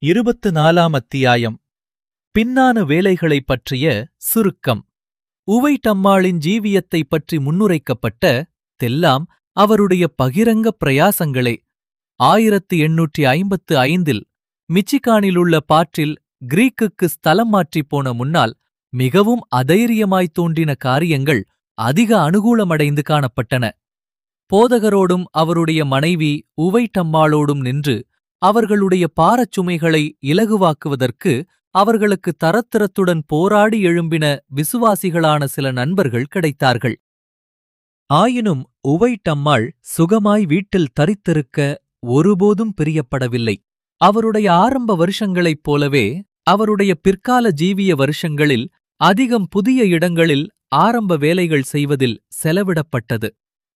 24 அத்தியாயம். பின்னான வேலைகளைப் பற்றிய சுருக்கம். உவைட்டம்மாளின் ஜீவியத்தைப் பற்றி முன்னுரைக்கப்பட்ட தெல்லாம் அவருடைய பகிரங்க பிரயாசங்களே. 1855 மிச்சிகானிலுள்ள பாற்றில் கிரீக்குக்கு ஸ்தலம் மாற்றிப் போன முன்னால் மிகவும் அதைரியமாய்த் தோன்றின காரியங்கள் அதிக அனுகூலமடைந்து காணப்பட்டன. போதகரோடும் அவருடைய மனைவி உவைட்டம்மாளோடும் நின்று அவர்களுடைய பாரச்சுமைகளை இலகுவாக்குவதற்கு அவர்களுக்கு தரத்திரத்துடன் போராடி எழும்பின விசுவாசிகளான சில நண்பர்கள் கிடைத்தார்கள். ஆயினும் உவைட்டம்மாள் சுகமாய் வீட்டில் தரித்திருக்க ஒருபோதும் பிரியப்படவில்லை. அவருடைய ஆரம்ப வருஷங்களைப் போலவே அவருடைய பிற்கால ஜீவிய வருஷங்களில் அதிகம் புதிய இடங்களில் ஆரம்ப வேலைகள் செய்வதில் செலவிடப்பட்டது.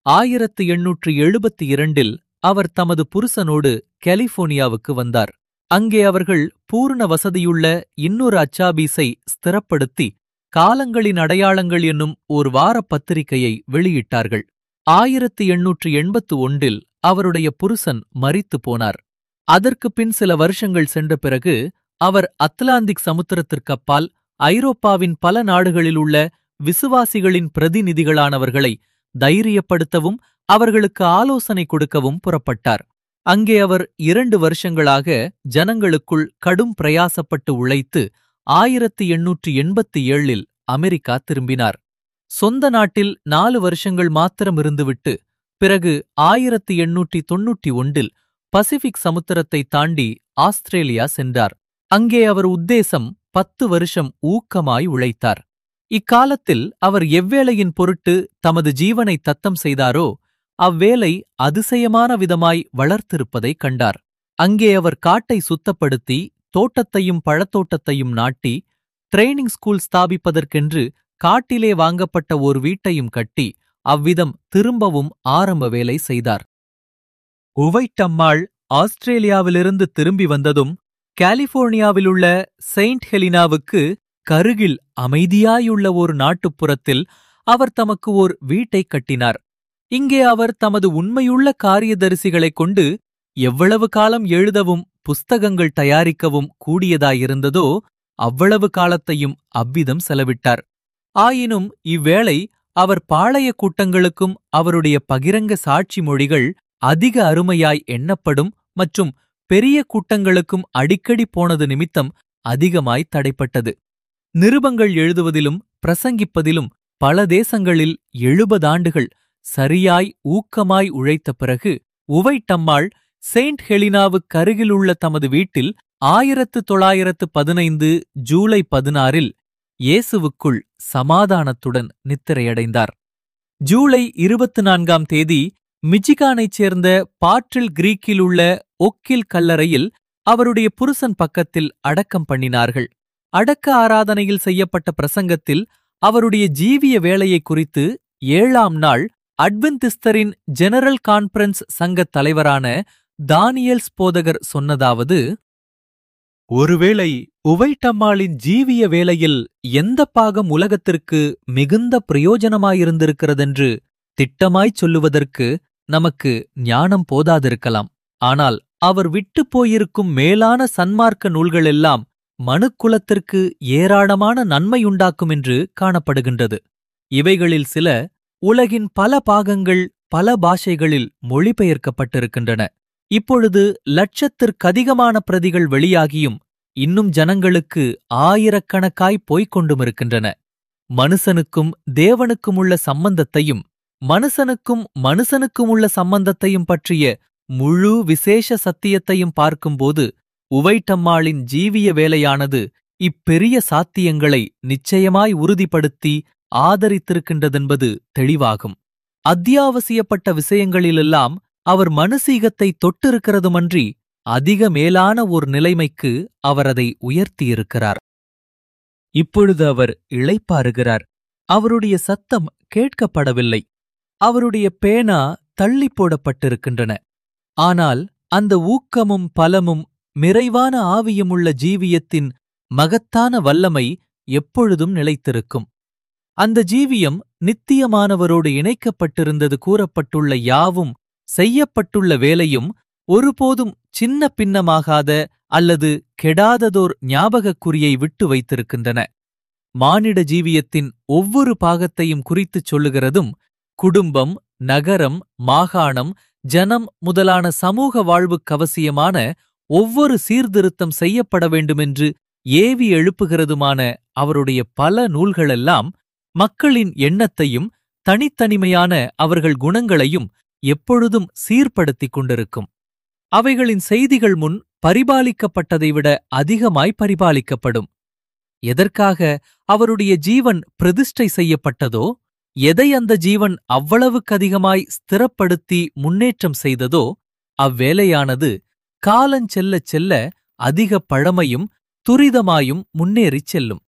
1872 அவர் தமது புருஷனோடு கலிபோர்னியாவுக்கு வந்தார். அங்கே அவர்கள் பூர்ண வசதியுள்ள இன்னொரு அச்சாபீஸை ஸ்திரப்படுத்தி காலங்களின் அடையாளங்கள் என்னும் ஒரு வாரப் பத்திரிகையை வெளியிட்டார்கள். 1881 அவருடைய புருஷன் மரித்துப் போனார். அதற்குப் பின் சில வருஷங்கள் சென்ற பிறகு அவர் அத்லாந்திக் சமுத்திரத்திற்கப்பால் ஐரோப்பாவின் பல நாடுகளில் உள்ள விசுவாசிகளின் பிரதிநிதிகளானவர்களை தைரியப்படுத்தவும் அவர்களுக்கு ஆலோசனை கொடுக்கவும் புறப்பட்டார். அங்கே அவர் 2 வருஷங்களாக ஜனங்களுக்குள் கடும் பிரயாசப்பட்டு உழைத்து 1887 அமெரிக்கா திரும்பினார். சொந்த நாட்டில் 4 வருஷங்கள் மாத்திரம் இருந்துவிட்டு பிறகு 1891 பசிபிக் சமுத்திரத்தை தாண்டி ஆஸ்திரேலியா சென்றார். அங்கே அவர் உத்தேசம் 10 வருஷம் ஊக்கமாய் உழைத்தார். இக்காலத்தில் அவர் எவ்வேளையின் பொருட்டு தமது ஜீவனை தத்தம் செய்தாரோ அவ்வேலை அதிசயமான விதமாய் வளர்த்திருப்பதைக் கண்டார். அங்கே அவர் காட்டை சுத்தப்படுத்தி தோட்டத்தையும் பழத்தோட்டத்தையும் நாட்டி ட்ரெய்னிங் ஸ்கூல் ஸ்தாபிப்பதற்கென்று காட்டிலே வாங்கப்பட்ட ஒரு வீட்டையும் கட்டி அவ்விதம் திரும்பவும் ஆரம்ப வேலை செய்தார். உவைட்டம்மாள் ஆஸ்திரேலியாவிலிருந்து திரும்பி வந்ததும் கலிபோர்னியாவிலுள்ள செயின்ட் ஹெலினாவுக்கு கருகில் அமைதியாயுள்ள ஒரு நாட்டுப்புறத்தில் அவர் தமக்கு ஓர் வீட்டைக் கட்டினார். இங்கே அவர் தமது உண்மையுள்ள காரியதரிசிகளைக் கொண்டு எவ்வளவு காலம் எழுதவும் புஸ்தகங்கள் தயாரிக்கவும் கூடியதாயிருந்ததோ அவ்வளவு காலத்தையும் அவ்விதம் செலவிட்டார். ஆயினும் இவ்வேளை அவர் பாளைய கூட்டங்களுக்கும் அவருடைய பகிரங்க சாட்சி மொழிகள் அதிக அருமையாய் எண்ணப்படும் மற்றும் பெரிய கூட்டங்களுக்கும் அடிக்கடி போனது நிமித்தம் அதிகமாய் தடைப்பட்டது. நிருபங்கள் எழுதுவதிலும் பிரசங்கிப்பதிலும் பல தேசங்களில் 70 ஆண்டுகள் சரியாய் ஊக்கமாய் உழைத்த பிறகு உவைட்டம்மாள் செயின்ட் ஹெலினாவுக்கருகிலுள்ள தமது வீட்டில் 1915 ஜூலை 16 இயேசுவுக்குள் சமாதானத்துடன் நித்திரையடைந்தார். ஜூலை 24 மிச்சிகானைச் சேர்ந்த பாற்றில் கிரீக்கிலுள்ள ஒக்கில் கல்லறையில் அவருடைய புருஷன் பக்கத்தில் அடக்கம் பண்ணினார்கள். அடக்க ஆராதனையில் செய்யப்பட்ட பிரசங்கத்தில் அவருடைய ஜீவிய வேலையை குறித்து 7ஆம் நாள் அட்வென்டிஸ்தரின் ஜெனரல் கான்பரன்ஸ் சங்கத் தலைவரான தானியேல் ஸ்போதகர் சொன்னதாவது: ஒருவேளை உவைட்டம்மாளின் ஜீவிய வேலையில் எந்த பாகம் உலகத்திற்கு மிகுந்த பிரயோஜனமாயிருந்திருக்கிறதென்று திட்டமாய்ச் சொல்லுவதற்கு நமக்கு ஞானம் போதாதிருக்கலாம். ஆனால் அவர் விட்டுப் போயிருக்கும் மேலான சன்மார்க்க நூல்களெல்லாம் மனுக்குலத்திற்கு ஏராளமான நன்மையுண்டாக்கும் என்று காணப்படுகின்றது. இவைகளில் சில உலகின் பல பாகங்கள் பல பாஷைகளில் மொழிபெயர்க்கப்பட்டிருக்கின்றன. இப்பொழுது லட்சத்திற்கதிகமான பிரதிகள் வெளியாகியும் இன்னும் ஜனங்களுக்கு ஆயிரக்கணக்காய் போய்க் கொண்டுமிருக்கின்றன. மனுஷனுக்கும் தேவனுக்கும் உள்ள சம்பந்தத்தையும் மனுஷனுக்கும் உள்ள சம்பந்தத்தையும் பற்றிய முழு விசேஷ சத்தியத்தையும் பார்க்கும்போது உவைட்டம்மாளின் ஜீவிய வேலையானது இப்பெரிய சாத்தியங்களை நிச்சயமாய் உறுதிப்படுத்தி ஆதரித்திருக்கின்றதென்பது தெளிவாகும். அத்தியாவசியப்பட்ட விஷயங்களிலெல்லாம் அவர் மனுசீகத்தை தொட்டிருக்கிறதுமன்றி அதிக மேலான ஒரு நிலைமைக்கு அவர் அதை உயர்த்தியிருக்கிறார். இப்பொழுது அவர் இளைப்பாறுகிறார். அவருடைய சத்தம் கேட்கப்படவில்லை. அவருடைய பேனா தள்ளிப் போடப்பட்டிருக்கின்றன. ஆனால் அந்த ஊக்கமும் பலமும் நிறைவான ஆவியுமுள்ள ஜீவியத்தின் மகத்தான வல்லமை எப்பொழுதும் நிலைத்திருக்கும். அந்த ஜீவியம் நித்தியமானவரோடு இணைக்கப்பட்டிருந்தது கூறப்பட்டுள்ள யாவும் செய்யப்பட்டுள்ள வேலையும் ஒருபோதும் சின்ன பின்னமாகாத அல்லது கெடாததோர் ஞாபகக்குறியை விட்டு வைத்திருக்கின்றன. மானிட ஜீவியத்தின் ஒவ்வொரு பாகத்தையும் குறித்துச் சொல்லுகிறதும் குடும்பம், நகரம், மாகாணம், ஜனம் முதலான சமூக வாழ்வுக்கவசியமான ஒவ்வொரு சீர்திருத்தம் செய்யப்பட வேண்டுமென்று ஏவி எழுப்புகிறதுமான அவருடைய பல நூல்களெல்லாம் மக்களின் எண்ணத்தையும் தனித்தனிமையான அவர்கள் குணங்களையும் எப்பொழுதும் சீர்படுத்திக் கொண்டிருக்கும். அவைகளின் செய்திகள் முன் பரிபாலிக்கப்பட்டதை விட அதிகமாய் பரிபாலிக்கப்படும். எதற்காக அவருடைய ஜீவன் பிரதிஷ்டை செய்யப்பட்டதோ, எதை அந்த ஜீவன் அவ்வளவுக்கதிகமாய் ஸ்திரப்படுத்தி முன்னேற்றம் செய்ததோ, அவ்வேலையானது காலஞ்செல்லச் செல்ல அதிக பழமையும் துரிதமாயும் முன்னேறிச் செல்லும்.